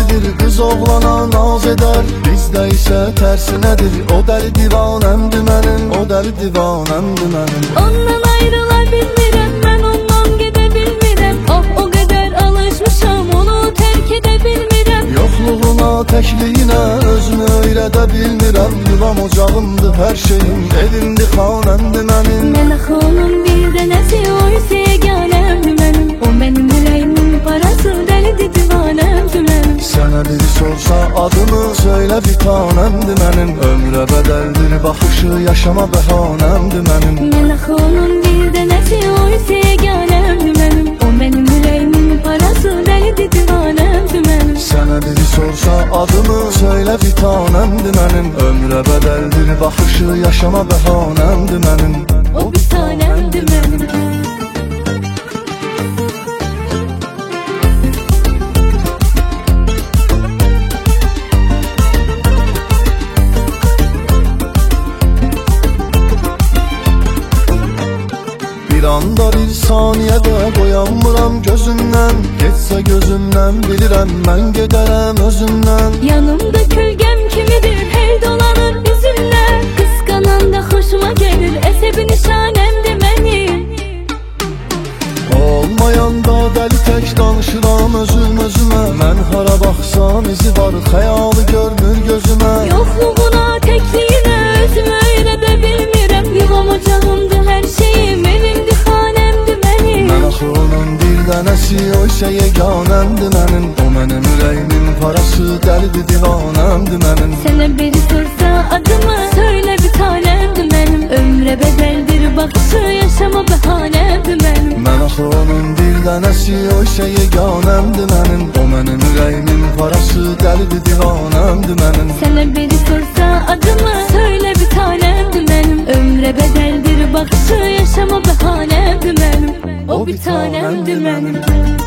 delidir, qız oğlana naz edər. Bizdə isə tərsinədir, o dəli divanəmdir mənim, o dəli divanəmdir mənim. Ondan ayrıla bilmirəm, mən ondan gedə bilmirəm. Oh, o qədər alışmışam, onu tərk edə bilmirəm. Yoxluğuna, təkliyinə özümü öyrədə bilmirəm. Yuvam ocağımdır, hər şeyim, evimdir, xanəmdir mənim. Mən axı onun bir dənəsi, o isə yeganəmdir mənim. O mənim ürəyimin parası, dəlidir, divanəmdir mənim. Sənə biri sorsa adımı, söylə bir tanəmdir mənim. Ömrə bədəldir baxışı, yaşama bəhanəmdir mənim. Mən axı onun bir dənəsi, o isə yeganəmdir mənim. O mənim ürəyimin parası, dəlidir, divanəmdir mənim. Sənə biri sorsa adımı, söylə bir tanəmdir mənim. Ömrə bədəldir baxışı, yaşama bəhanəmdir mənim. O bir tanəmdir mənim. Bir anda bir saniyədə qoyanmıram gözümdən. Getsə gözümdən bilirəm, mən gedərəm özümdən. Yanımda kölgəm kimidir, hey dolanır üzümlə. Qısqananda xoşuma gəlir, əsəbi nişanəmdir mənim. Olmayanda dəli tək danışıram özüm-özümə. Mən hara baxsam izi var, xəyalı görmür gözümə. Yoxluğuna, təkliyinə özümü öyrədə bilmirəm. Yuvam ocağımdır, hər şeyim, evimdir, xanəmdir mənim. Mən axı onun bir dənəsi, o isə yeganəmdir mənim. O mənim ürəyimin parası, dəlidir, divanəmdir mənim. Sənə biri sorsa adımı, söylə bir tanəmdir mənim. Ömrə bədəldir baxışı, yaşama bəhanəmdir mənim. Mən axı onun bir dənəsi, o isə yeganəmdir mənim. O mənim ürəyimin parası, dəlidir, divanəmdir mənim. Sənə biri sorsa adımı, söylə bir tanəmdir mənim. Ömrə bədəldir baxışı, yaşama bəhanəmdir mənim. O bir tanəmdir mənim.